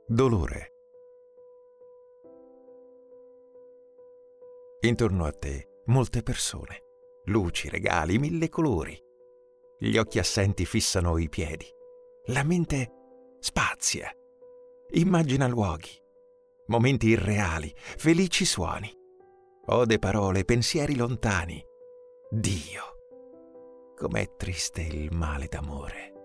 Dolore. Intorno a te molte persone, luci, regali, mille colori. Gli occhi assenti fissano i piedi. La mente spazia, immagina luoghi, momenti irreali, felici suoni, ode parole, pensieri lontani. Dio, com'è triste il male d'amore.